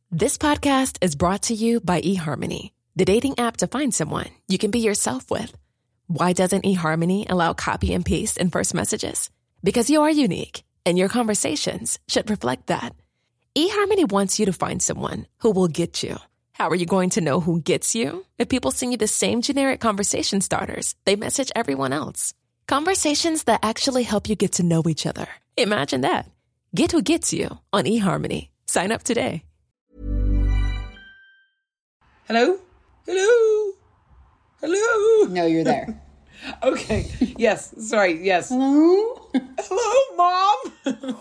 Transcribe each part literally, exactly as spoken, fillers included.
This podcast is brought to you by eHarmony, the dating app to find someone you can be yourself with. Why doesn't eHarmony allow copy and paste in first messages? Because you are unique, and your conversations should reflect that. eHarmony wants you to find someone who will get you. How are you going to know who gets you? If people send you the same generic conversation starters they message everyone else. Conversations that actually help you get to know each other. Imagine that. Get who gets you on eHarmony. Sign up today. Hello? Hello? Hello? No, you're there. Okay. Yes. Sorry. Yes. Hello? Hello, Mom.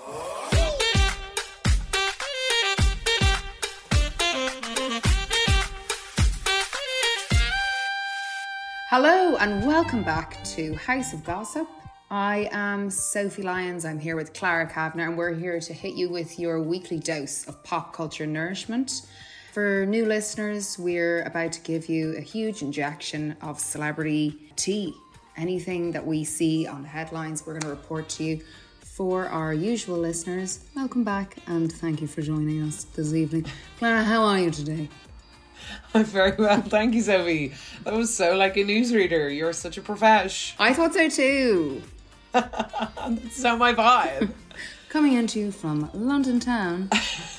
Hello and welcome back to House of Gossip. I am Sophie Lyons. I'm here with Clara Kavanagh and we're here to hit you with your weekly dose of pop culture nourishment. For new listeners, we're about to give you a huge injection of celebrity tea. Anything that we see on the headlines, we're going to report to you. For our usual listeners, welcome back and thank you for joining us this evening. Clara, how are you today? I'm very well, thank you, Sophie. That was so like a newsreader. You're such a profesh. I thought so too. That's not my vibe. Coming into you from London town.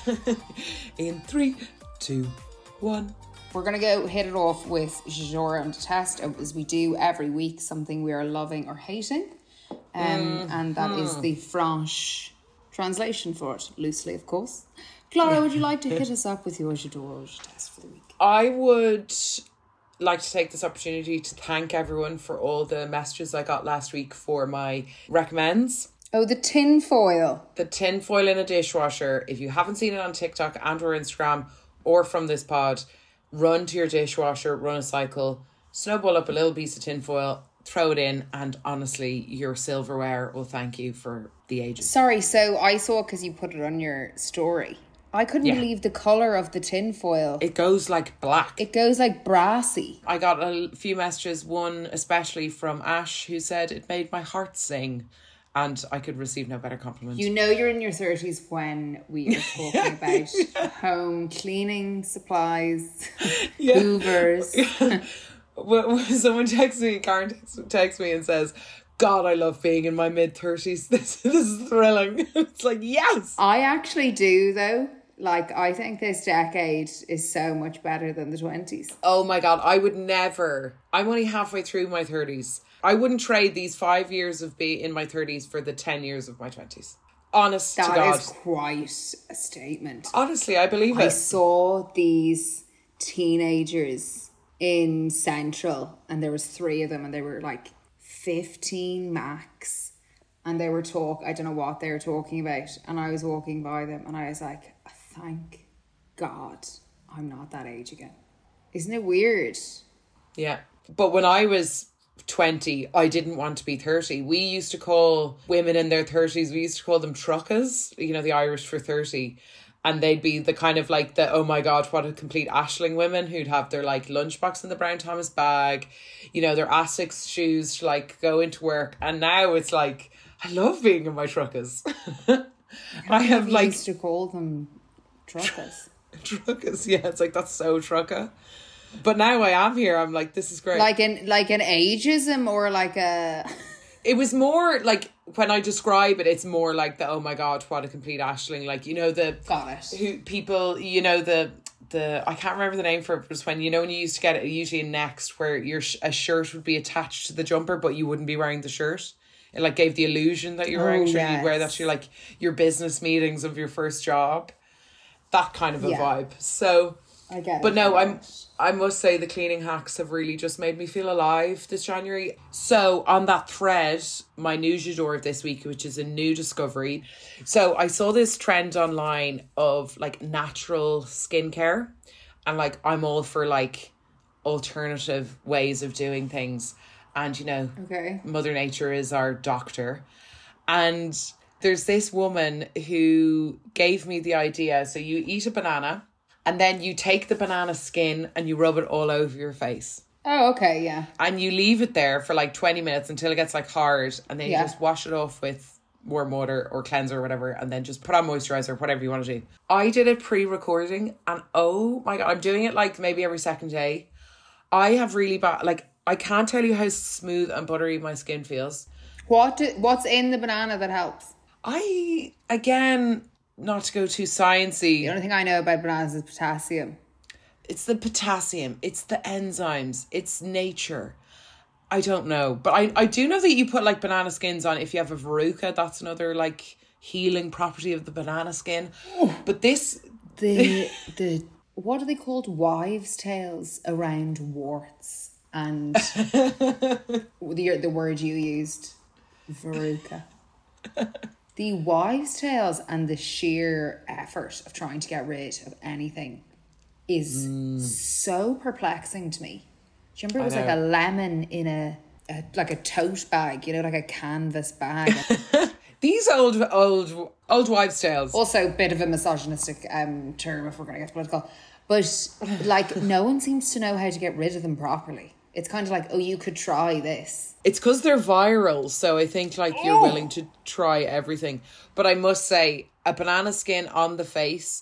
In three, two, one. We're going to go hit it off with genre and test, as we do every week, something we are loving or hating. Um, mm, and that mm. is the French translation for it, loosely, of course. Clara, would you like to hit us up with your genre test for the week? I would like to take this opportunity to thank everyone for all the messages I got last week for my recommends. Oh, the tin foil. The tin foil in a dishwasher. If you haven't seen it on TikTok and or Instagram or from this pod, run to your dishwasher, run a cycle, snowball up a little piece of tin foil, throw it in, and honestly, your silverware will thank you for the ages. Sorry, so I saw because you put it on your story. I couldn't yeah. believe the colour of the tin foil. It goes like black. It goes like brassy. I got a few messages, one especially from Ash, who said it made my heart sing. And I could receive no better compliment. You know you're in your thirties when we are talking about yeah. home cleaning supplies, yeah. hoovers. When someone texts me, Karen texts me and says, God, I love being in my mid-thirties. This, this is thrilling. It's like, yes. I actually do, though. Like, I think this decade is so much better than the twenties. Oh my God, I would never. I'm only halfway through my thirties. I wouldn't trade these five years of being in my thirties for the ten years of my twenties. Honest that to God. That is quite a statement. Honestly, I believe it. I saw these teenagers in Central and there was three of them and they were like fifteen max. And they were talk. I don't know what they were talking about. And I was walking by them and I was like, thank God I'm not that age again. Isn't it weird? Yeah. But when I was twenty, I didn't want to be thirty. We used to call women in their thirties, we used to call them truckas, you know, the Irish for thirty. And they'd be the kind of like the, oh my God, what a complete ashling women who'd have their like lunchbox in the Brown Thomas bag, you know, their Asics shoes to like go into work. And now it's like, I love being in my truckas. I, I have like used to call them truckas. Truckas, yeah, it's like that's so trucka. But now I am here. I'm like, this is great. Like an like an ageism or like a. It was more like when I describe it, it's more like the oh my God, what a complete ashling. Like, you know, the got it. Who people, you know, the the I can't remember the name for it, but it was when, you know, when you used to get it usually in Next where your a shirt would be attached to the jumper, but you wouldn't be wearing the shirt. It like gave the illusion that you're wearing a shirt. Yes. You'd wear that to like your business meetings of your first job. That kind of a yeah. vibe. So I get it. But no, I'm I must say the cleaning hacks have really just made me feel alive this January. So on that thread, my new j'adore of this week, which is a new discovery. So I saw this trend online of like natural skincare. And like I'm all for like alternative ways of doing things. And you know, okay. Mother Nature is our doctor. And there's this woman who gave me the idea. So you eat a banana. And then you take the banana skin and you rub it all over your face. Oh, okay, yeah. And you leave it there for like twenty minutes until it gets like hard. And then yeah. you just wash it off with warm water or cleanser or whatever, and then just put on moisturizer, whatever you want to do. I did it pre-recording, and oh my God, I'm doing it like maybe every second day. I have really bad, like, I can't tell you how smooth and buttery my skin feels. What do, what's in the banana that helps? I, again, not to go too sciencey. The only thing I know about bananas is potassium. It's the potassium. It's the enzymes. It's nature. I don't know. But I, I do know that you put like banana skins on if you have a verruca. That's another like healing property of the banana skin. Oh, but this... The, the what are they called? Wives' tales around warts. And the, the word you used, verruca. The wives' tales and the sheer effort of trying to get rid of anything is mm. so perplexing to me. Do you remember it was like a lemon in a, a like a tote bag, you know, like a canvas bag. These old old old wives' tales. Also a bit of a misogynistic um term if we're gonna get political. But like no one seems to know how to get rid of them properly. It's kind of like, oh, you could try this. It's because they're viral, so I think like you're oh. willing to try everything. But I must say, a banana skin on the face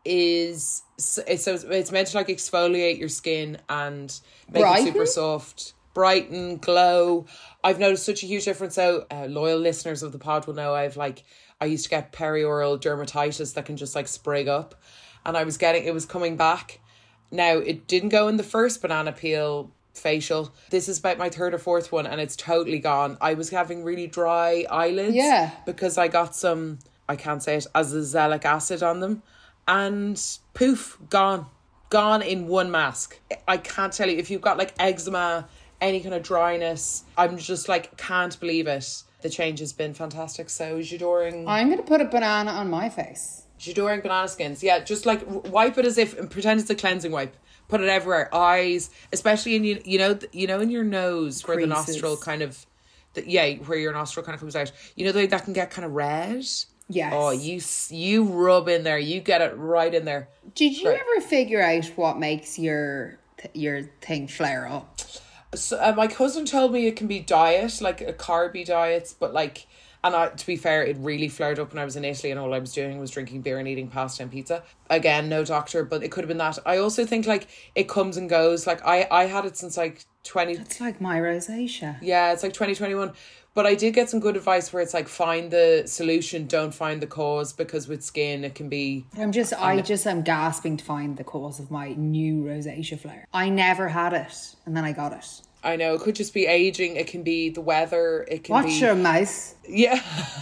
is it's so it's meant to like exfoliate your skin and make Brighten? it super soft, brighten, glow. I've noticed such a huge difference. So uh, loyal listeners of the pod will know I've like I used to get perioral dermatitis that can just like sprig up, and I was getting it was coming back. Now it didn't go in the first banana peel facial. This is about my third or fourth one, and it's totally gone. I was having really dry eyelids, yeah, because I got some I can't say it azelaic acid on them. And poof, gone. Gone in one mask. I can't tell you, if you've got like eczema, any kind of dryness, I'm just like, can't believe it. The change has been fantastic. So J'adoring... I'm going to put a banana on my face. J'adoring banana skins. Yeah, just like wipe it as if, and pretend it's a cleansing wipe. Put it everywhere. Eyes, especially in, you, you know, you know, in your nose where Creases. the nostril kind of, the, yeah, where your nostril kind of comes out. You know, the way that can get kind of red? Yes. Oh, you you rub in there. You get it right in there. Did you right. ever figure out what makes your your thing flare up? So, uh, my cousin told me it can be diet, like a carby diets, but like, and I, to be fair, it really flared up when I was in Italy, and all I was doing was drinking beer and eating pasta and pizza. Again, no doctor, but it could have been that. I also think like it comes and goes. Like I, I had it since like twenty. It's like my rosacea. Yeah, it's like twenty twenty-one. But I did get some good advice where it's like, find the solution, don't find the cause, because with skin it can be... I'm just, I just am gasping to find the cause of my new rosacea flare. I never had it, and then I got it. I know, it could just be aging, it can be the weather, it can Watch be... your mouth. Yeah.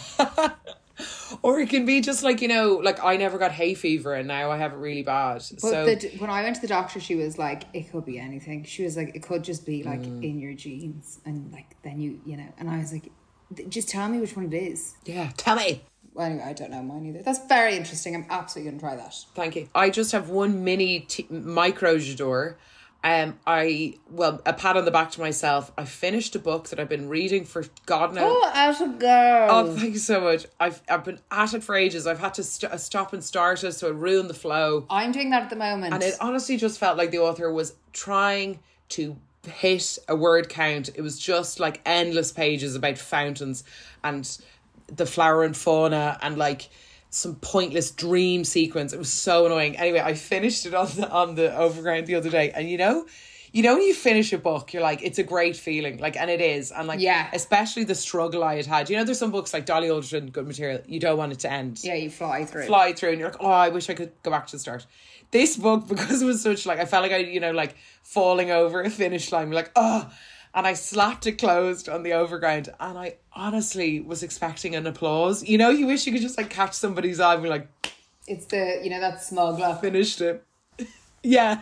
Or it can be just like, you know, like I never got hay fever and now I have it really bad. But so the, when I went to the doctor, she was like, it could be anything. She was like, it could just be like mm. in your genes. And like, then you, you know, and I was like, just tell me which one it is. Yeah, tell me. Well, anyway, I don't know mine either. That's very interesting. I'm absolutely going to try that. Thank you. I just have one mini t- micro J'adore. Um, I, well, a pat on the back to myself. I finished a book that I've been reading for God knows. Oh, as a girl. Oh, thank you so much. I've I've been at it for ages. I've had to st- stop and start it, so it ruined the flow. I'm doing that at the moment. And it honestly just felt like the author was trying to hit a word count. It was just like endless pages about fountains and the flora and fauna and like some pointless dream sequence. It was so annoying. Anyway, I finished it on the on the Overground the other day, and you know, you know when you finish a book, you're like, it's a great feeling, like, and it is, and like, yeah, especially the struggle I had had. You know, there's some books like Dolly Alderton, Good Material, you don't want it to end. Yeah, you fly through, fly through, and you're like, oh, I wish I could go back to the start. This book, because it was such like, I felt like I, you know, like falling over a finish line, like, oh. And I slapped it closed on the Overground, and I honestly was expecting an applause. You know, you wish you could just like catch somebody's eye and be like, it's the, you know, that smug laugh. Finished it. Yeah.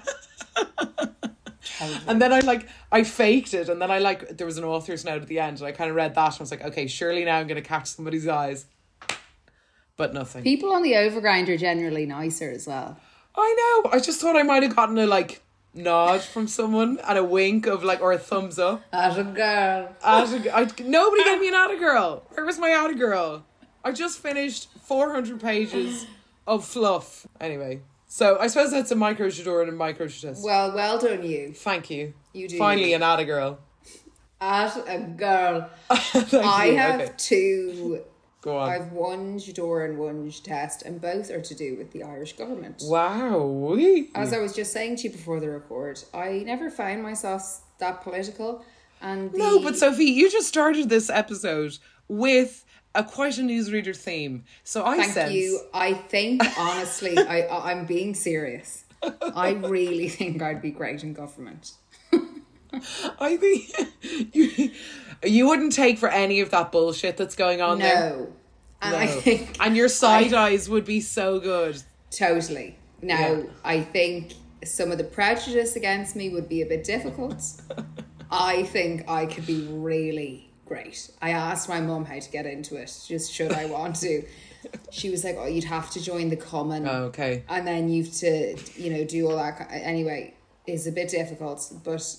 And then I like, I faked it, and then I like, there was an author's note at the end, and I kind of read that, and I was like, okay, surely now I'm going to catch somebody's eyes. But nothing. People on the Overground are generally nicer as well. I know. I just thought I might have gotten a like nod from someone and a wink of like, or a thumbs up. As a girl. As a, I, nobody gave me an Atta Girl. Where was my Atta Girl? I just finished four hundred pages of fluff. Anyway, so I suppose that's a micro J'adore and a micro J'test. Well, well done you. Thank you. You do. Finally an Atta Girl. As a girl. I you. have okay. two Go on. I've one Jador and one test, and both are to do with the Irish government. Wow. As I was just saying to you before the record, I never found myself that political. And the... No, but Sophie, you just started this episode with a quite a newsreader theme. So I Thank sense... you. I think, honestly, I, I'm being serious. I really think I'd be great in government. I think you, you wouldn't take for any of that bullshit that's going on no. there. And No. I think... And your side I, eyes would be so good. Totally. Now, Yeah. I think some of the prejudice against me would be a bit difficult. I think I could be really great. I asked my mum how to get into it, just should I want to. She was like, oh, you'd have to join the common. Oh, okay. And then you've to, you know, do all that. Anyway, it's a bit difficult, but...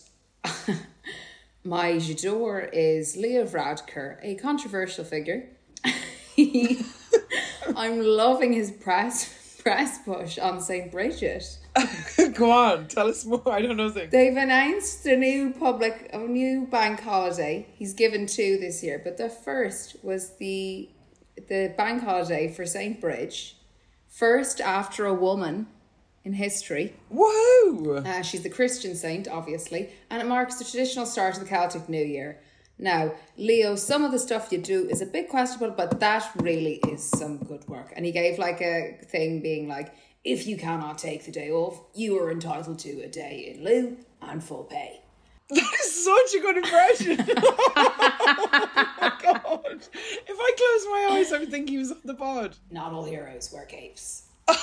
My Jador is Leo Varadkar, a controversial figure. he, I'm loving his press press push on Saint Bridget. Go on, tell us more. I don't know things. They've announced a new public, a new bank holiday. He's given two this year, but the first was the the bank holiday for Saint Bridge. First after a woman in history. Woohoo! Uh, she's the Christian saint, obviously, and it marks the traditional start of the Celtic New Year. Now, Leo, some of the stuff you do is a bit questionable, but that really is some good work. And he gave like a thing being like, if you cannot take the day off, you are entitled to a day in lieu and full pay. That is such a good impression. Oh my God. If I close my eyes, I would think he was on the pod. Not all heroes wear capes.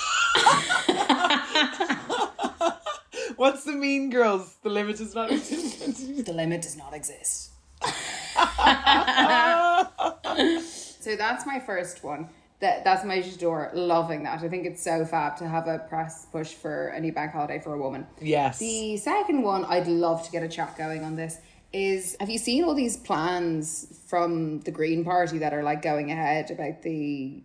What's the Mean Girls? The limit does not exist. The limit does not exist. So that's my first one. That that's my Jador. Loving that. I think it's so fab to have a press push for a new bank holiday for a woman. Yes. The second one, I'd love to get a chat going on this, is have you seen all these plans from the Green Party that are like going ahead about the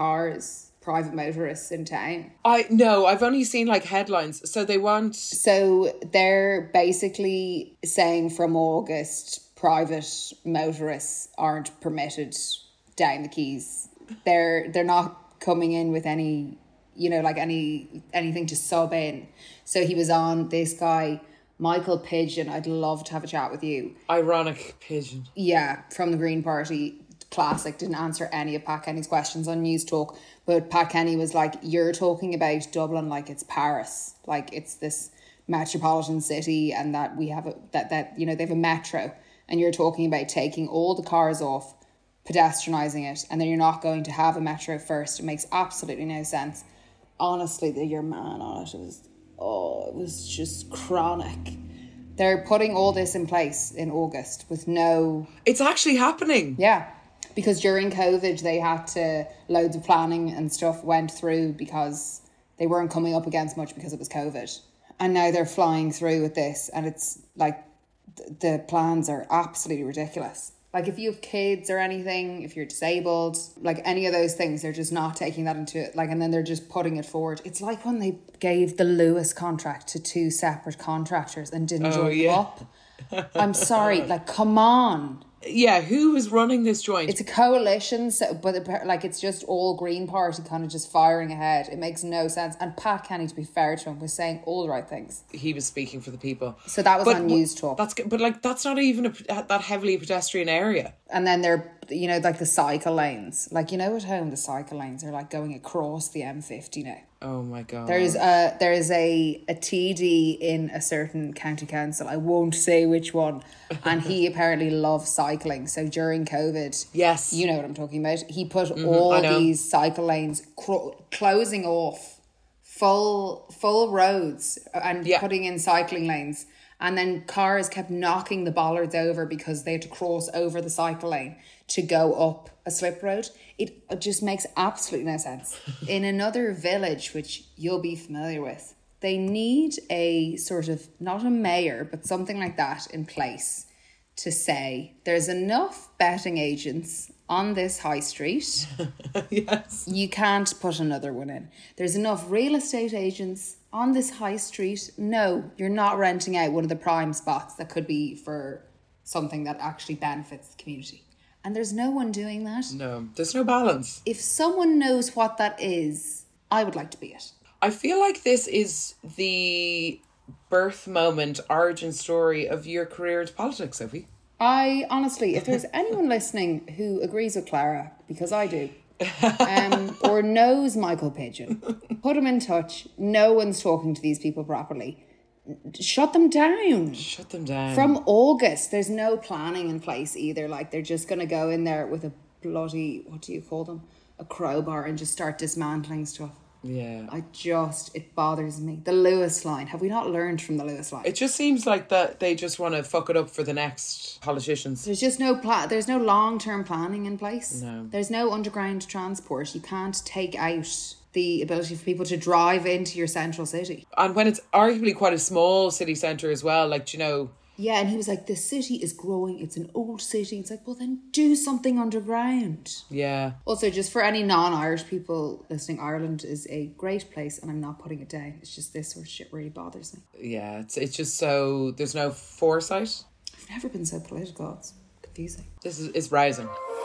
cars, private motorists in town? I no, I've only seen like headlines. So they want So they're basically saying from August, private motorists aren't permitted down the quays. They're they're not coming in with any, you know, like any anything to sub in. So he was on this guy, Michael Pigeon. I'd love to have a chat with you. ironic pigeon. Yeah, from the Green Party. Classic. Didn't answer any of Pat Kenny's questions on News Talk. But Pat Kenny was like, you're talking about Dublin like it's Paris. Like it's this metropolitan city and that we have a, that, that, you know, they have a metro. And you're talking about taking all the cars off, pedestrianising it, and then you're not going to have a metro first. It makes absolutely no sense. Honestly, the, your man on it was, oh, it was just chronic. They're putting all this in place in August with no... It's actually happening. Yeah, because during COVID, they had to... Loads of planning and stuff went through because they weren't coming up against much because it was COVID. And now they're flying through with this, and it's like th- the plans are absolutely ridiculous. Like if you have kids or anything, if you're disabled, like any of those things, they're just not taking that into it. Like, and then they're just putting it forward. It's like when they gave the Lewis contract to two separate contractors and didn't Oh, join yeah. them up. I'm sorry, like, come on. Yeah, who was running this joint? It's a coalition, so, but it, like it's just all Green Party kind of just firing ahead. It makes no sense. And Pat Kenny, to be fair to him, was saying all the right things. He was speaking for the people. So that was But on w- News Talk. That's good, but like that's not even a, that heavily pedestrian area. And then they're, you know, like the cycle lanes. Like, you know, at home, the cycle lanes are like going across the M fifty now. Oh my God. There's a, there's a, a T D in a certain county council. I won't say which one. And he apparently loves cycling. So during COVID, Yes. you know what I'm talking about. He put I all know. these cycle lanes cro- closing off full full roads and Yeah. putting in cycling lanes. And then cars kept knocking the bollards over because they had to cross over the cycle lane to go up a slip road. It just makes absolutely no sense. In another village, which you'll be familiar with, they need a sort of, not a mayor, but something like that in place to say there's enough betting agents on this high street. Yes. You can't put another one in. There's enough real estate agents on this high street. No, you're not renting out one of the prime spots that could be for something that actually benefits the community. And there's no one doing that. No, there's no balance. If someone knows what that is, I would like to be it. I feel like this is the birth moment, origin story of your career into politics, Sophie. I honestly, if there's anyone listening who agrees with Clara, because I do, um, or knows Michael Pigeon, put him in touch. No one's talking to these people properly. Shut them down. Shut them down. From August, there's no planning in place either. Like, they're just going to go in there with a bloody, what do you call them? A crowbar and just start dismantling stuff. Yeah. I just, it bothers me. The Lewis line. Have we not learned from the Lewis line? It just seems like that they just want to fuck it up for the next politicians. There's just no plan. There's no long-term planning in place. No. There's no underground transport. You can't take out the ability for people to drive into your central city. And when it's arguably quite a small city centre as well, like, you know... Yeah, and he was like, the city is growing. It's an old city. It's like, well, then do something underground. Yeah. Also, just for any non-Irish people listening, Ireland is a great place and I'm not putting it down. It's just this sort of shit really bothers me. Yeah, it's it's just so... There's no foresight. I've never been so political. It's confusing. This is it's rising.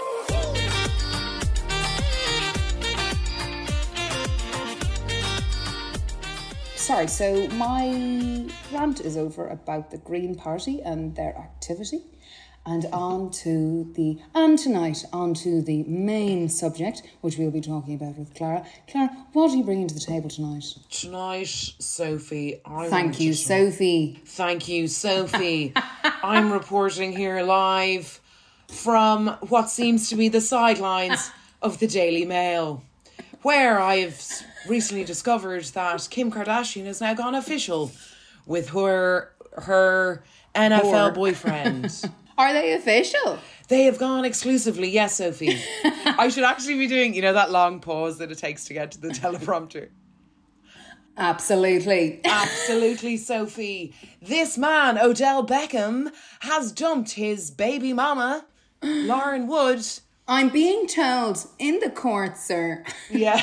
Sorry, so my rant is over about the Green Party and their activity, and on to the and tonight on to the main subject, which we'll be talking about with Clara. Clara, what are you bringing to the table tonight? Tonight, Sophie, I Thank you, Sophie. Thank you, Sophie. I'm reporting here live from what seems to be the sidelines of the Daily Mail, where I've recently discovered that Kim Kardashian has now gone official with her her N F L Whore. boyfriend. Are they official? They have gone exclusively, yes, Sophie. I should actually be doing, you know, that long pause that it takes to get to the teleprompter. Absolutely. Absolutely, Sophie. This man, Odell Beckham, has dumped his baby mama, Lauren Wood. I'm being told in the court, sir. Yeah.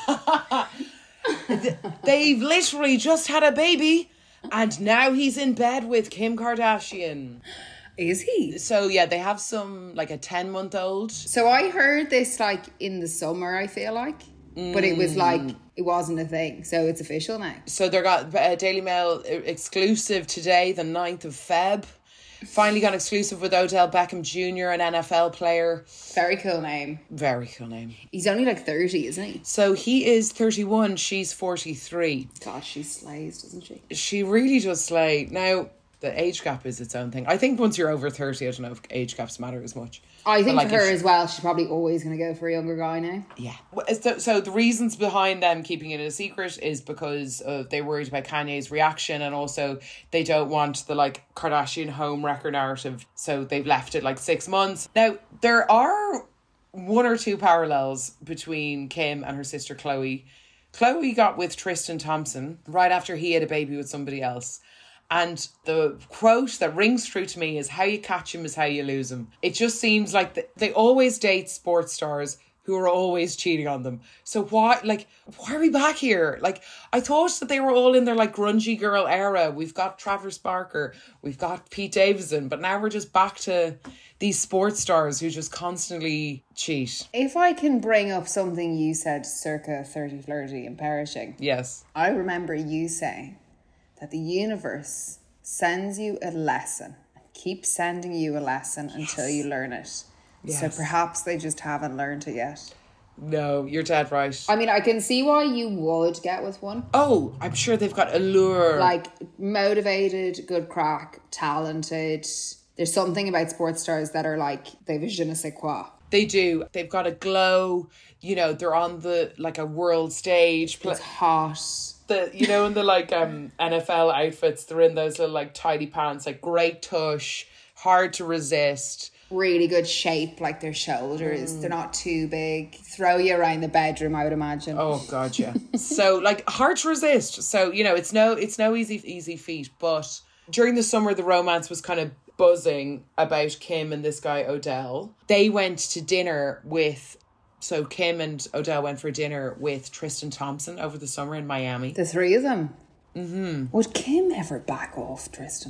They've literally just had a baby and now he's in bed with Kim Kardashian. Is he? So yeah, they have some, like a ten month old. So I heard this like in the summer, I feel like. But it was like, it wasn't a thing. So it's official now. So they got uh, Daily Mail exclusive today, the ninth of Feb. Finally got exclusive with Odell Beckham Junior, an N F L player. Very cool name. Very cool name. He's only like thirty, isn't he? So he is thirty-one, she's forty-three. God, she slays, doesn't she? She really does slay. Now, the age gap is its own thing. I think once you're over thirty, I don't know if age gaps matter as much. I think like for her if, as well, she's probably always going to go for a younger guy now. Yeah. So, so the reasons behind them keeping it a secret is because uh, they worried about Kanye's reaction, and also they don't want the like Kardashian home wrecker narrative. So they've left it like six months. Now, there are one or two parallels between Kim and her sister Khloe. Khloe got with Tristan Thompson right after he had a baby with somebody else. And the quote that rings true to me is, how you catch him is how you lose him. It just seems like the, they always date sports stars who are always cheating on them. So why, like, why are we back here? Like, I thought that they were all in their, like, grungy girl era. We've got Travis Barker, we've got Pete Davidson, but now we're just back to these sports stars who just constantly cheat. If I can bring up something you said circa thirty flirty and perishing. Yes. I remember you saying that the universe sends you a lesson and keeps sending you a lesson yes. until you learn it. Yes. So perhaps they just haven't learned it yet. No, you're dead right. I mean, I can see why you would get with one. Oh, I'm sure they've got allure. Like, motivated, good crack, talented. There's something about sports stars that are like, they've a je ne sais quoi. They do. They've got a glow. You know, they're on the, like, a world stage. It's hot. The, you know, in the like um N F L outfits, they're in those little like tidy pants, like great tush, hard to resist. Really good shape, like their shoulders. Mm. They're not too big. Throw you around the bedroom, I would imagine. Oh God, yeah. So like hard to resist. So, you know, it's no it's no easy easy feat. But during the summer, the romance was kind of buzzing about Kim and this guy Odell. They went to dinner with. So Kim and Odell went for dinner with Tristan Thompson over the summer in Miami. The three of them? Mm-hmm. Would Kim ever back off Tristan?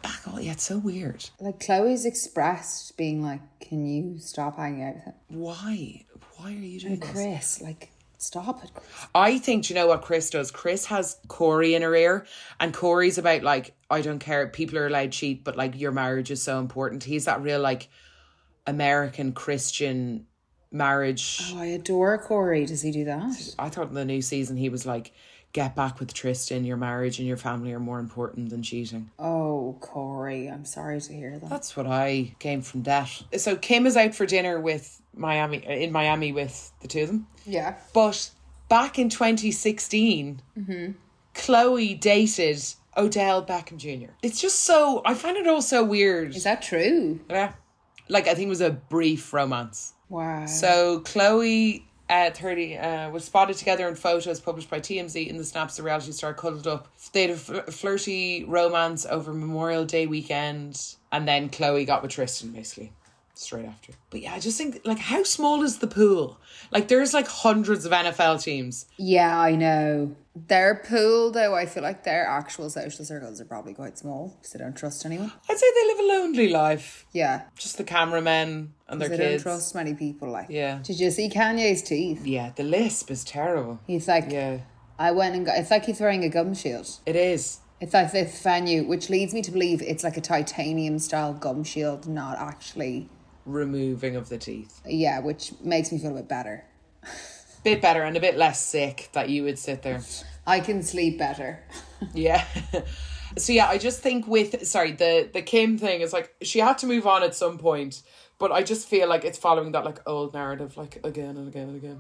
back all, yeah, it's so weird. Like, Chloe's expressed being like, can you stop hanging out with him? Why? Why are you doing And this? Chris, like, stop it, Chris. I think, do you know what Chris does? Chris has Corey in her ear, and Corey's about like, I don't care, people are allowed to cheat, but like your marriage is so important. He's that real like American Christian marriage. Oh, I adore Corey. Does he do that? I thought in the new season he was like, get back with Tristan, your marriage and your family are more important than cheating. Oh, Corey, I'm sorry to hear that. That's what I came from that. So Kim is out for dinner with Miami, in Miami with the two of them. Yeah. But back in twenty sixteen, mm-hmm. Chloe dated Odell Beckham Junior It's just so, I find it all so weird. Is that true? Yeah. Like, I think it was a brief romance. Wow. So Chloe at thirty uh, was spotted together in photos published by T M Z. In the snaps, the reality star cuddled up. They had a fl- flirty romance over Memorial Day weekend, and then Chloe got with Tristan basically straight after. But yeah, I just think, like, how small is the pool? Like, there's like hundreds of N F L teams. Yeah, I know. Their pool, though, I feel like their actual social circles are probably quite small because they don't trust anyone. I'd say they live a lonely life. Yeah. Just the cameramen and their They kids. don't trust many people. Like, Yeah. Did you see Kanye's teeth? Yeah, the lisp is terrible. He's like, Yeah, I went and got, it's like he's wearing a gum shield. it is. It's like the Fanyu, which leads me to believe it's like a titanium style gum shield, not actually, Removing of the teeth. yeah, which makes me feel a bit better. Bit better and a bit less sick that you would sit there. I can sleep better. Yeah. So yeah, I just think with, sorry, the, the Kim thing is like, she had to move on at some point, but I just feel like it's following that like old narrative like again and again and again.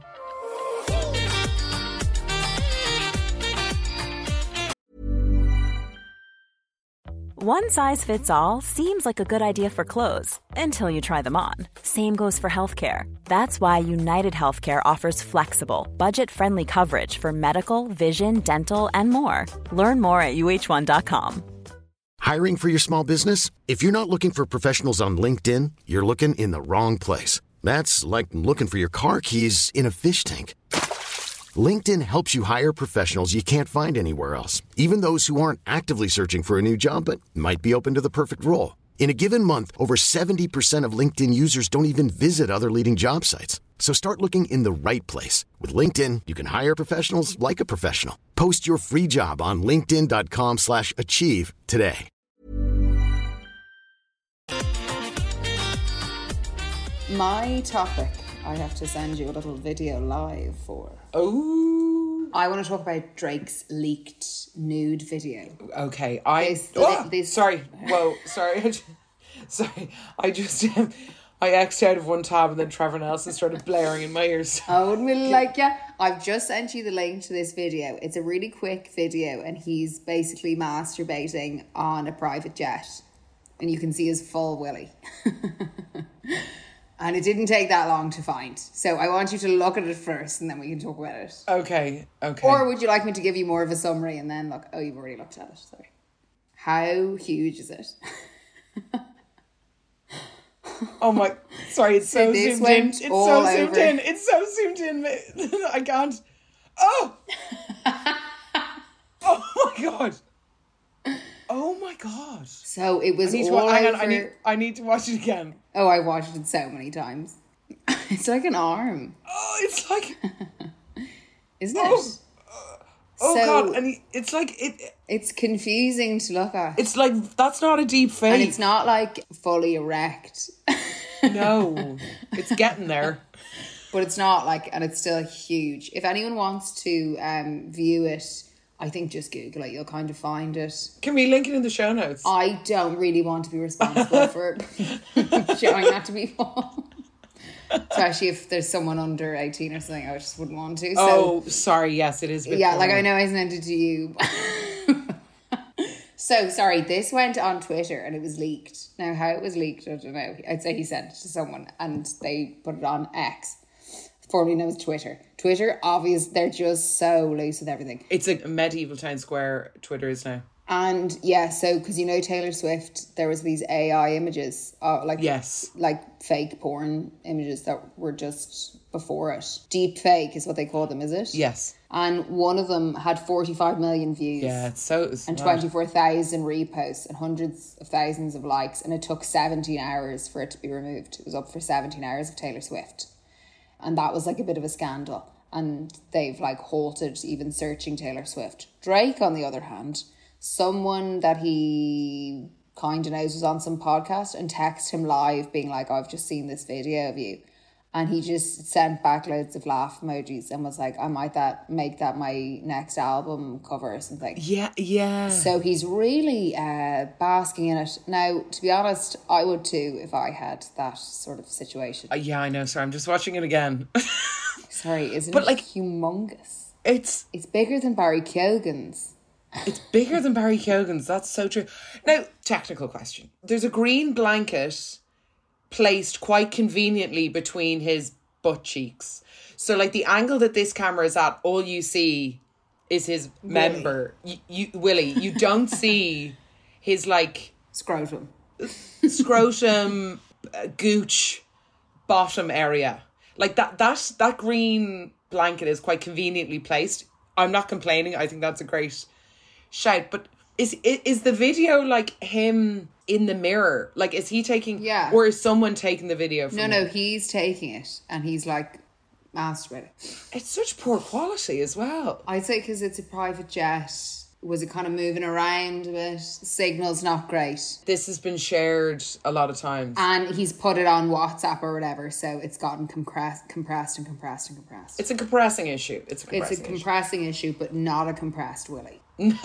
One size fits all seems like a good idea for clothes until you try them on. Same goes for healthcare. That's why United Healthcare offers flexible, budget-friendly coverage for medical, vision, dental, and more. Learn more at U H one dot com. Hiring for your small business? If you're not looking for professionals on LinkedIn, you're looking in the wrong place. That's like looking for your car keys in a fish tank. LinkedIn helps you hire professionals you can't find anywhere else, even those who aren't actively searching for a new job but might be open to the perfect role. In a given month, over seventy percent of LinkedIn users don't even visit other leading job sites. So start looking in the right place. With LinkedIn, you can hire professionals like a professional. Post your free job on linkedin dot com slash achieve today. My topic, I have to send you a little video live for. Oh. I want to talk about Drake's leaked nude video. Okay. I, This- oh, this- sorry. Whoa, sorry. I just, sorry. I just, um, I X'd out of one tab and then Trevor Nelson started blaring in my ears. I wouldn't really like you. I've just sent you the link to this video. It's a really quick video and he's basically masturbating on a private jet. And you can see his full willy. And it didn't take that long to find. So I want you to look at it first and then we can talk about it. Okay, okay. Or would you like me to give you more of a summary and then look? Oh, you've already looked at it. Sorry. How huge is it? Oh my, sorry, it's so, So this zoomed in. went It's all so zoomed over. in. It's so zoomed in. I can't. Oh! Oh my God. Oh my God. So it was I need, to, all wa- hang over. on, I, need, I need to watch it again. Oh, I watched it so many times. It's like an arm, Oh, it's like, isn't it? oh, oh So- God. And he, it's like, it. It's confusing to look at. It's like, that's not a deep fake. And it's not like fully erect, No, it's getting there. but it's not like, and it's still huge. If anyone wants to um, view it, I think just Google it. You'll kind of find it. Can we link it in the show notes? I don't really want to be responsible for showing that to people. Especially if there's someone under eighteen or something, I just wouldn't want to. So, Oh, sorry. Yes, it is. A bit yeah, like porny. I know I sent it to you. So, sorry, this went on Twitter and it was leaked. Now, how it was leaked, I don't know. I'd say he sent it to someone and they put it on X, formerly known as Twitter. Twitter, obvious, they're just so loose with everything. It's a medieval town square. Twitter is now. And yeah, so because you know Taylor Swift, there was these A I images, uh, like Yes. like fake porn images that were just before it. Deep fake is what they call them, is it? Yes. And one of them had forty-five million views. Yeah, it's so... It's and mad. twenty-four thousand reposts and hundreds of thousands of likes. And it took seventeen hours for it to be removed. It was up for seventeen hours of Taylor Swift. And that was like a bit of a scandal. And they've like halted even searching Taylor Swift. Drake, on the other hand, someone that he kind of knows was on some podcast and texted him live being like, I've just seen this video of you. And he just sent back loads of laugh emojis and was like, I might that make that my next album cover or something. Yeah, yeah. So he's really uh, basking in it. Now, to be honest, I would too if I had that sort of situation. Uh, yeah, I know. Sorry, I'm just watching it again. Sorry, isn't but it like, humongous? It's It's bigger than Barry Keoghan's. It's bigger than Barry Keoghan's. That's so true. Now, technical question. There's a green blanket placed quite conveniently between his butt cheeks. So, like, the angle that this camera is at, all you see is his Willy. member. You, you, Willie, you don't see his, like... Scrotum. Scrotum, uh, gooch, bottom area. Like, that, that, that green blanket is quite conveniently placed. I'm not complaining. I think that's a great shout. But is is the video, like, him... in the mirror? Like, is he taking... Yeah. Or is someone taking the video from No, him? no, he's taking it and he's like masturbating. It's such poor quality as well. I'd say because it's a private jet. Was it kind of moving around a bit? Signal's not great. This has been shared a lot of times. And he's put it on WhatsApp or whatever, so it's gotten compressed, compressed and compressed and compressed. It's a compressing issue. It's a compressing It's a compressing issue. issue, but not a compressed Willy.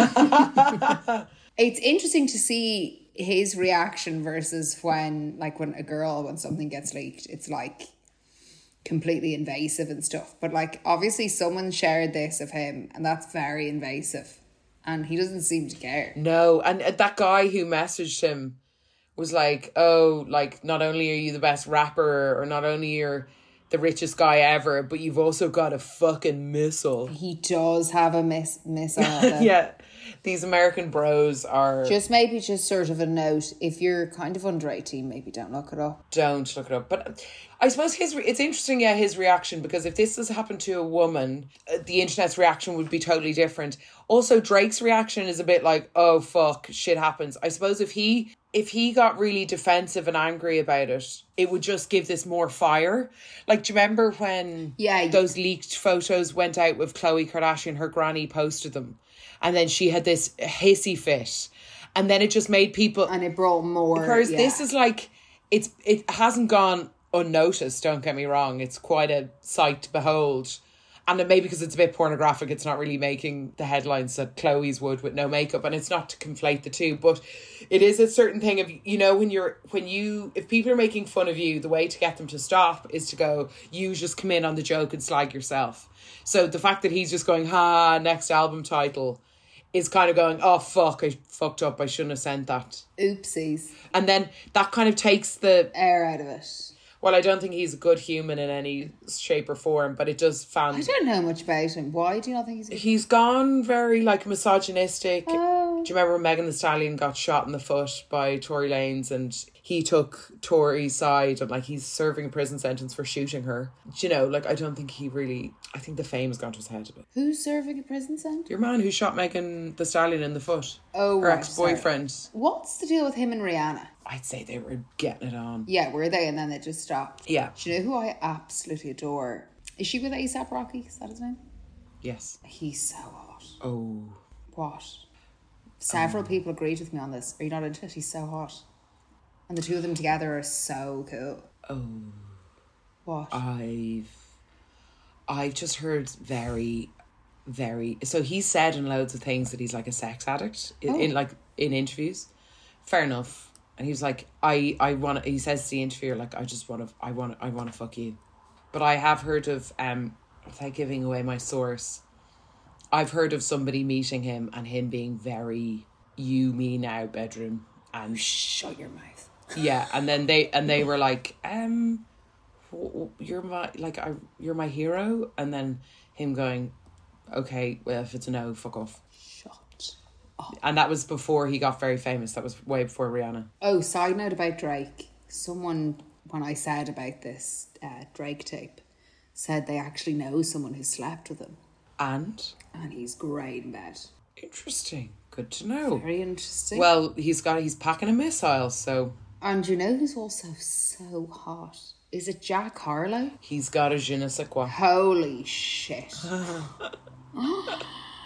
It's interesting to see his reaction versus when, like, when a girl, when something gets leaked, it's like completely invasive and stuff. But like, obviously someone shared this of him and that's very invasive and he doesn't seem to care. No, and that guy who messaged him was like, oh, like, not only are you the best rapper or not only you're the richest guy ever, but you've also got a fucking missile. He does have a miss missile. Yeah. These American bros are... Just maybe just sort of a note, if you're kind of under eighteen, maybe don't look it up. Don't look it up. But I suppose his re- it's interesting, yeah, his reaction, because if this has happened to a woman, uh, the internet's reaction would be totally different. Also, Drake's reaction is a bit like, oh, fuck, shit happens. I suppose if he... If he got really defensive and angry about it, it would just give this more fire. Like, do you remember when yeah, those leaked photos went out with Khloe Kardashian, her granny posted them, and then she had this hissy fit, and then it just made people... And it brought more... Whereas yeah. this is like, it's it hasn't gone unnoticed, don't get me wrong. It's quite a sight to behold. And maybe because it's a bit pornographic, it's not really making the headlines that Chloe's would with no makeup. And it's not to conflate the two, but it is a certain thing of, you know, when you're, when you, if people are making fun of you, the way to get them to stop is to go, you just come in on the joke and slag yourself. So the fact that he's just going, ha, next album title, is kind of going, oh, fuck, I fucked up. I shouldn't have sent that. Oopsies. And then that kind of takes the... air out of it. Well, I don't think he's a good human in any shape or form, but it does found... I don't know much about him. Why do you not think he's... He's gone very, like, misogynistic. Oh. Do you remember Megan Thee Stallion got shot in the foot by Tory Lanez and he took Tory's side and, like, he's serving a prison sentence for shooting her? Do you know, like, I don't think he really... I think the fame has gone to his head a bit. Who's serving a prison sentence? Your man who shot Megan Thee Stallion in the foot. Oh, her right, ex-boyfriend. sorry. What's the deal with him and Rihanna? I'd say they were getting it on. Yeah, were they? And then they just stopped. Yeah. Do you know who I absolutely adore? Is she with ASAP Rocky? Is that his name? Yes. He's so hot. Oh. What? Several um. people agreed with me on this. Are you not into it? He's so hot. And the two of them together are so cool. Oh. What? I've... I've just heard very, very... So he said in loads of things that he's like a sex addict in, Oh. in like in interviews. Fair enough. And he was like, I, I want to... He says to the interviewer, like, I just want to... I want I want to fuck you. But I have heard of... um, without giving away my source, I've heard of somebody meeting him and him being very you, me now bedroom. And shut your mouth. Yeah, and then they and they were like, um... you're my like I you're my hero, and then him going, okay, well, if it's a no, fuck off. Shut up. And that was before he got very famous. That was way before Rihanna. Oh, side note about Drake. Someone, when I said about this uh, Drake tape, said they actually know someone who slept with him. And? And he's great in bed. Interesting. Good to know. Very interesting. Well, he's got he's packing a missile, so... And you know who's also so hot? Is it Jack Harlow? He's got a je ne sais quoi. Holy shit. Wow,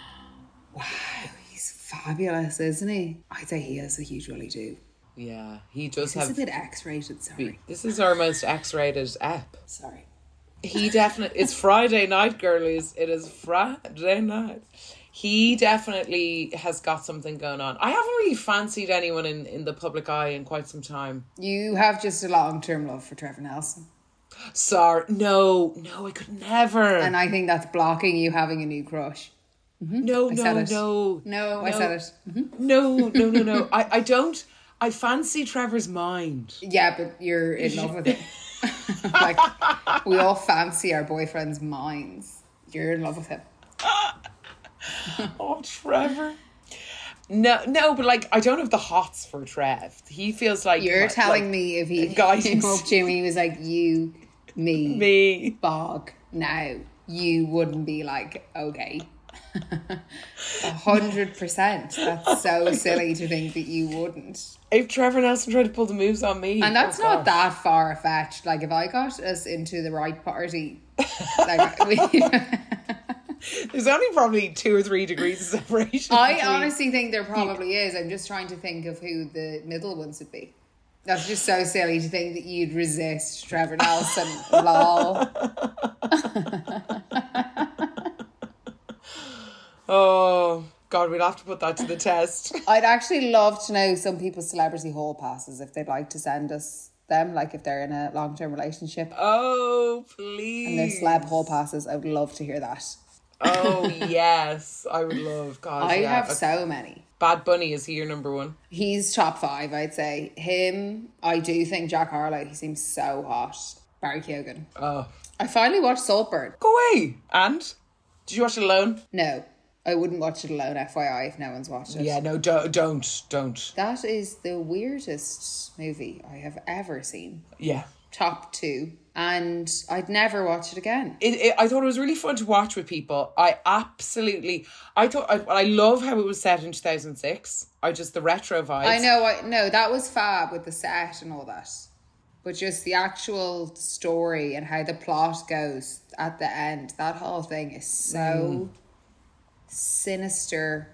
he's fabulous, isn't he? I'd say he is a huge Willy do. Yeah, he does This have... is a bit X-rated, sorry. This is our most X-rated app. Sorry. He definitely... It's Friday night, girlies. It is Friday night. He definitely has got something going on. I haven't really fancied anyone in, in the public eye in quite some time. You have just a long-term love for Trevor Nelson. Sorry. No, no, I could never. And I think that's blocking you having a new crush. Mm-hmm. No, I no, said it. no. No, I said it. Mm-hmm. No, no, no, no. I, I don't... I fancy Trevor's mind. Yeah, but you're in love with him. Like, we all fancy our boyfriend's minds. You're in love with him. Oh, Trevor. No, no, but like, I don't have the hots for Trev. He feels like... You're like, telling like, me if he guys. came up to me, he was like, you, me, Me. Bog, now, you wouldn't be like, okay. A hundred percent. That's so silly to think that you wouldn't. If Trevor Nelson tried to pull the moves on me... And that's oh not gosh. that far-fetched. Like, if I got us into the right party, like, we... There's only probably two or three degrees of separation. I between- honestly think there probably is. I'm just trying to think of who the middle ones would be. That's just so silly to think that you'd resist Trevor Nelson. Lol. Oh, God, we'd have to put that to the test. I'd actually love to know some people's celebrity hall passes if they'd like to send us them, like if they're in a long-term relationship. Oh, please. And their celeb hall passes. I would love to hear that. Oh, yes. I would love... God, I yeah. have so many. Bad Bunny, is he your number one? He's top five, I'd say. Him, I do think Jack Harlow, he seems so hot. Barry Keoghan. Oh. I finally watched Saltburn. Go away. And? Did you watch it alone? No, I wouldn't watch it alone, F Y I, if no one's watched it. Yeah, no, don't, don't, don't. That is the weirdest movie I have ever seen. Yeah. Top two. And I'd never watch it again. It, it, I thought it was really fun to watch with people. I absolutely... I thought... I, I love how it was set in two thousand six. I just... The retro vibes. I know, I no, that was fab with the set and all that. But just the actual story and how the plot goes at the end, that whole thing is so mm. sinister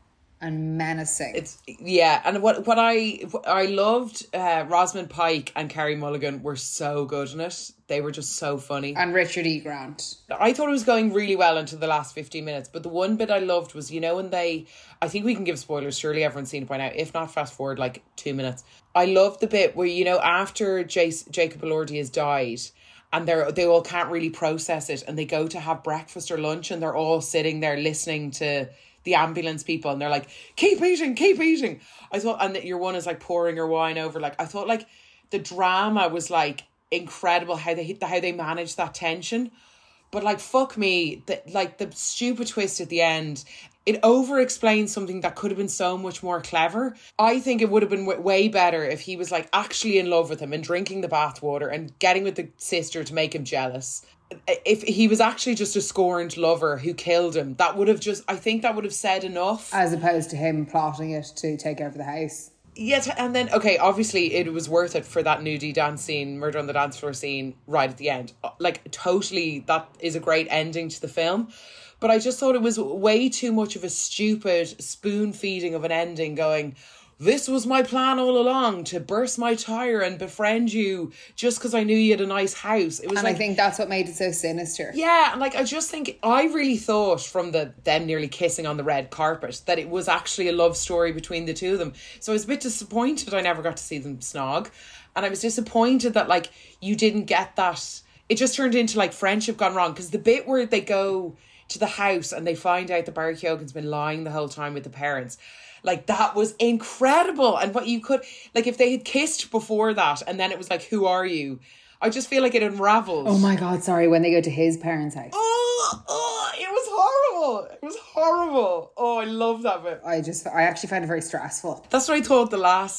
and menacing. It's yeah, and what what I what I loved, uh, Rosamund Pike and Carey Mulligan were so good in it. They were just so funny. And Richard E. Grant. I thought it was going really well until the last fifteen minutes. But the one bit I loved was, you know, when they... I think we can give spoilers. Surely everyone's seen it by now. If not, fast forward like two minutes. I loved the bit where, you know, after Jace, Jacob Elordi has died and they're, they all can't really process it and they go to have breakfast or lunch and they're all sitting there listening to the ambulance people and they're like, keep eating, keep eating. I thought, and your one is like pouring her wine over. Like, I thought like the drama was like incredible how they how they managed that tension. But like, fuck me, the, like the stupid twist at the end, it over explains something that could have been so much more clever. I think it would have been w- way better if he was like actually in love with him and drinking the bathwater and getting with the sister to make him jealous. If he was actually just a scorned lover who killed him, that would have just, I think that would have said enough. As opposed to him plotting it to take over the house. Yes, and then, okay, obviously it was worth it for that nudie dance scene, murder on the dance floor scene right at the end. Like, totally, that is a great ending to the film. But I just thought it was way too much of a stupid spoon feeding of an ending going, this was my plan all along, to burst my tyre and befriend you just because I knew you had a nice house. It was and like, I think that's what made it so sinister. Yeah, and like I just think, I really thought from the them nearly kissing on the red carpet that it was actually a love story between the two of them. So I was a bit disappointed I never got to see them snog. And I was disappointed that like you didn't get that. It just turned into like friendship gone wrong. Because the bit where they go to the house and they find out that Barry Keoghan's been lying the whole time with the parents, like that was incredible. And what you could, like if they had kissed before that and then it was like, who are you? I just feel like it unraveled. Oh my God, sorry, when they go to his parents' house. Oh, oh, it was horrible. It was horrible. Oh, I love that bit. I just, I actually found it very stressful. That's what I thought the last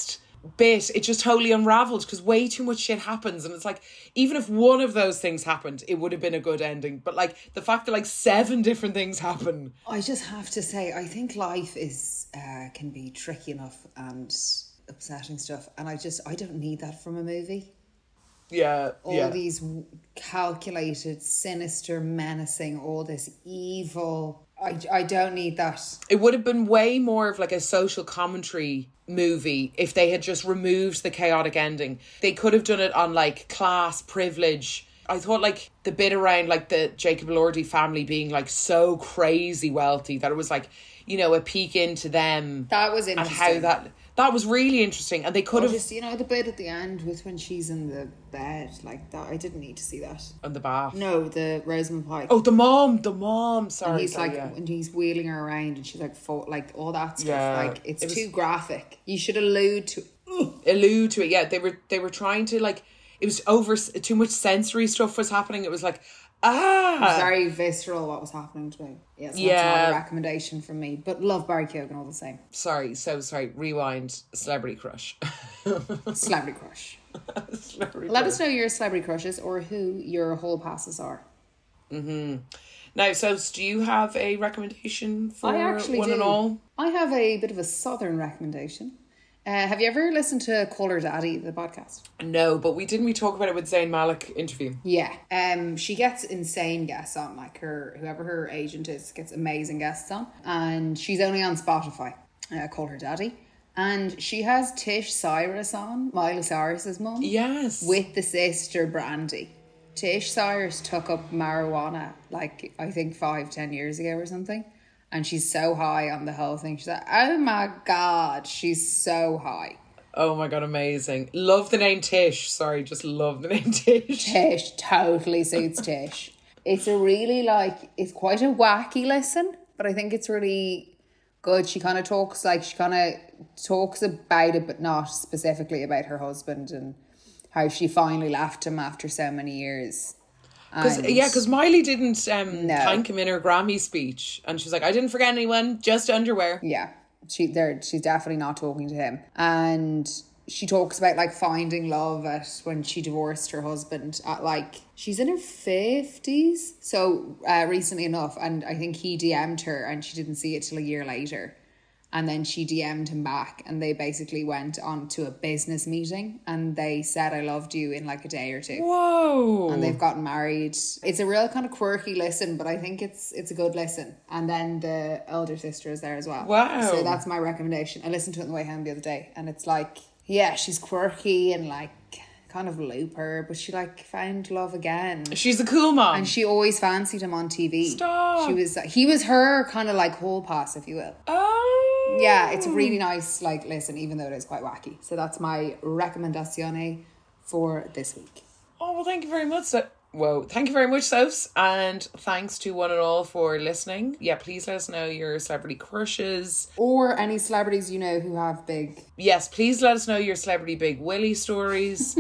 bit, it just totally unraveled because way too much shit happens. And it's like, even if one of those things happened, it would have been a good ending. But like the fact that like seven different things happen. I just have to say, I think life is uh, can be tricky enough and upsetting stuff. And I just, I don't need that from a movie. Yeah. All yeah. these calculated, sinister, menacing, all this evil. I, I don't need that. It would have been way more of like a social commentary movie if they had just removed the chaotic ending. They could have done it on like class, privilege. I thought like the bit around like the Jacob Elordi family being like so crazy wealthy that it was like, you know, a peek into them. That was interesting. And how that... That was really interesting. And they could or have... just, you know, the bit at the end with when she's in the bed, like that. I didn't need to see that. On the bath. No, the Rosamund Pike. Oh, the mom. The mom. Sorry. And he's sorry, like, yeah. and he's wheeling her around and she's like, fo- like all that stuff. Yeah. Like, it's It was- too graphic. You should allude to... Allude to it. Yeah, they were they were trying to like... It was over... Too much sensory stuff was happening. It was like... Ah! It was very visceral what was happening to me. Yeah, so Yeah. that's not a recommendation from me. But love Barry Keoghan all the same. Sorry. So sorry. Rewind. Celebrity crush. Celebrity crush. Celebrity Let crush. us know your celebrity crushes or who your whole passes are. Mm-hmm. Now, so do you have a recommendation for I actually one do. and all? I have a bit of a southern recommendation. Uh, have you ever listened to Call Her Daddy, the podcast? No, but we didn't we talk about it with Zayn Malik interview? Yeah. Um, she gets insane guests on, like her, whoever her agent is, gets amazing guests on. And she's only on Spotify, uh, Call Her Daddy. And she has Tish Cyrus on, Miley Cyrus's mum. Yes. With the sister Brandy. Tish Cyrus took up marijuana, like, I think five, ten years ago or something. And she's so high on the whole thing. She's like, oh my God, she's so high. Oh my God, amazing. Love the name Tish. Sorry, just love the name Tish. Tish totally suits Tish. It's a really like, it's quite a wacky listen, but I think it's really good. She kind of talks like, she kind of talks about it, but not specifically about her husband and how she finally left him after so many years. Cause, And- yeah, because Miley didn't um, No. thank him in her Grammy speech. And she's like, I didn't forget anyone, just underwear. Yeah, she there. She's definitely not talking to him, and she talks about like finding love at when she divorced her husband at like she's in her fifties. So uh, recently enough, and I think he D M'd her, and she didn't see it till a year later, and then she D M'd him back, and they basically went on to a business meeting, and they said I loved you in like a day or two. Whoa. And they've gotten married. It's a real kind of quirky listen, but I think it's it's a good listen. And then the elder sister is there as well. Wow. So that's my recommendation. I listened to it on the way home the other day, and it's like, yeah, she's quirky and like kind of looper, but she like found love again. She's a cool mom. And she always fancied him on T V. Stop. She was he was her kind of like hall pass, if you will. Oh. Yeah, it's a really nice like listen, even though it is quite wacky. So that's my recomendazione for this week. Oh, well, thank you very much. So- Whoa, thank you very much, Sophs. And thanks to one and all for listening. Yeah, please let us know your celebrity crushes. Or any celebrities you know who have big... Yes, please let us know your celebrity Big Willie stories.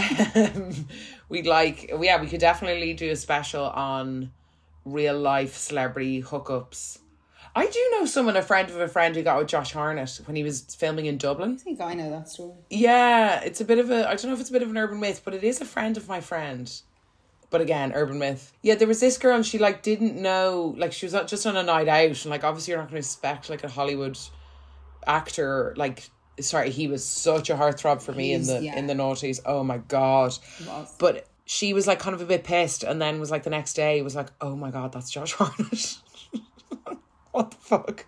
um, we'd like, yeah, we could definitely do a special on real life celebrity hookups. I do know someone, a friend of a friend, who got with Josh Harnett when he was filming in Dublin. I think I know that story. Yeah, it's a bit of a, I don't know if it's a bit of an urban myth, but it is a friend of my friend. But again, urban myth. Yeah, there was this girl and she like didn't know, like she was just on a night out and like obviously you're not going to expect like a Hollywood actor, like, sorry, he was such a heartthrob for me He's- in the yeah. in the noughties. Oh my God. He was. But she was like kind of a bit pissed and then was like the next day was like, oh my God, that's Josh Harnett. What the fuck?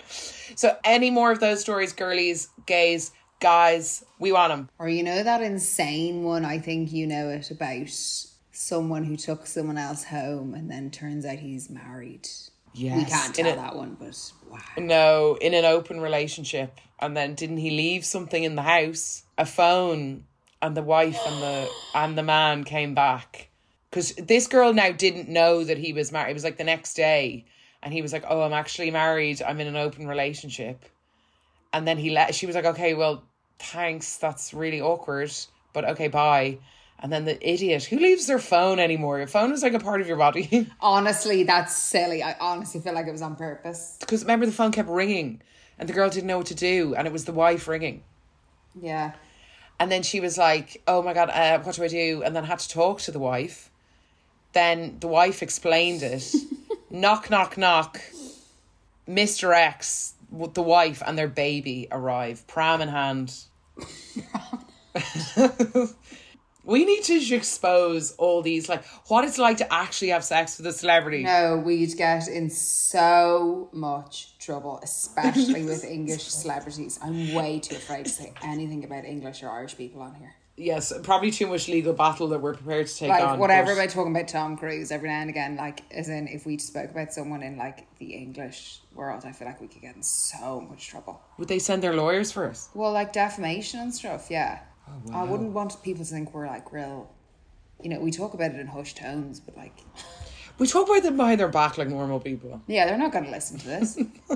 So any more of those stories, girlies, gays, guys, we want them. Or you know that insane one, I think you know it, about someone who took someone else home and then turns out he's married. Yes. We can't in tell a- that one, but wow. No, in an open relationship. And then didn't he leave something in the house? A phone. And the wife and the and the man came back. Because this girl now didn't know that he was married. It was like the next day. And he was like, oh, I'm actually married. I'm in an open relationship. And then he let, she was like, okay, well, thanks. That's really awkward. But okay, bye. And then the idiot, who leaves their phone anymore? Your phone is like a part of your body. Honestly, that's silly. I honestly feel like it was on purpose. Because remember, the phone kept ringing and the girl didn't know what to do. And it was the wife ringing. Yeah. And then she was like, oh my God, uh, what do I do? And then had to talk to the wife. Then the wife explained it. Knock, knock, knock. Mister X, the wife and their baby arrive, pram in hand. We need to expose all these, like, what it's like to actually have sex with a celebrity. No, we'd get in so much trouble, especially with English celebrities. I'm way too afraid to say anything about English or Irish people on here. Yes, probably too much legal battle that we're prepared to take like, on. Whatever but... about talking about Tom Cruise every now and again, like, as in, if we spoke about someone in, like, the English world, I feel like we could get in so much trouble. Would they send their lawyers for us? Well, like, defamation and stuff, yeah. Oh, wow. I wouldn't want people to think we're, like, real... You know, we talk about it in hushed tones, but, like... We talk about them behind their back like normal people. Yeah, they're not going to listen to this.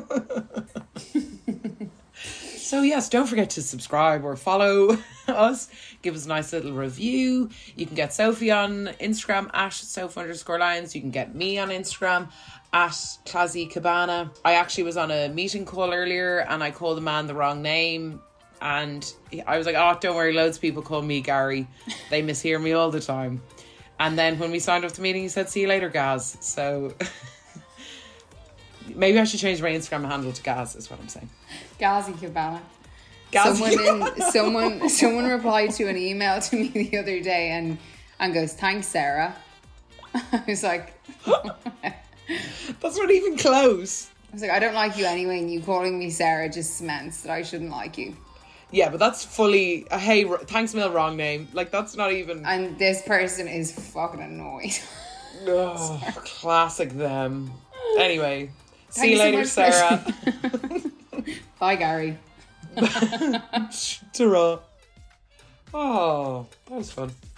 So yes, don't forget to subscribe or follow us. Give us a nice little review. You can get Sophie on Instagram at Soph underscore Lions. You can get me on Instagram at Classy Cabana. I actually was on a meeting call earlier and I called the man the wrong name. And I was like, oh, don't worry, loads of people call me Gary. They mishear me all the time. And then when we signed off the meeting, he said, see you later, Gaz. So maybe I should change my Instagram handle to Gaz, is what I'm saying. Gazi Cabana. Gazi someone, in, someone someone replied to an email to me the other day and, and goes, thanks, Sarah. I was like... That's not even close. I was like, I don't like you anyway, and you calling me Sarah just cements that I shouldn't like you. Yeah, but that's fully a hey, thanks, Mill, wrong name. Like, that's not even... And this person is fucking annoyed. Oh, classic them. Anyway, Thanks see you later, so much, Sarah. Bye, Gary. Ta-ra. Oh, that was fun.